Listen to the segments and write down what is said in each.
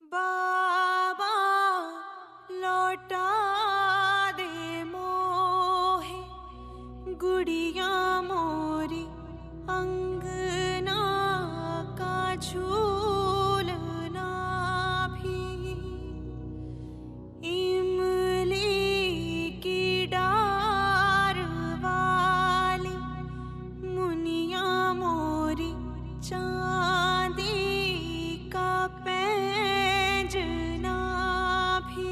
बाबा लौटा दे मोहे गुड़िया मोरी अंगना का झूलना भी इमली की डार वाली मुनिया मोरी चांदी का पैंजना भी।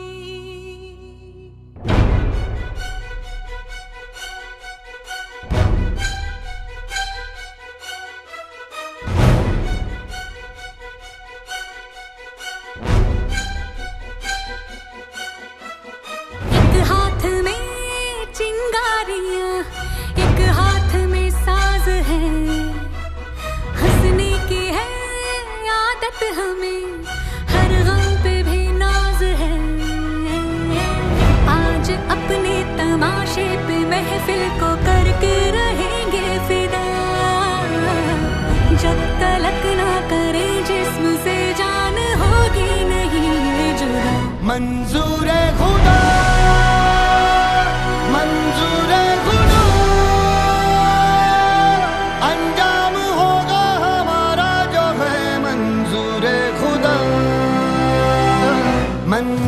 एक हाथ में चिंगारियां, एक हाथ में साज है, हंसने की है आदत हमें, हर गम पे भी नाज है। आज अपने तमाशे पे महफिल को करके रहेंगे फिदा, जब तलक ना करे जिस्म से जान होगी नहीं ये जुदा। मंजूर है खुदा, मंजूर है खुदा, अंजाम होगा हमारा जो है मंजूर है खुदा।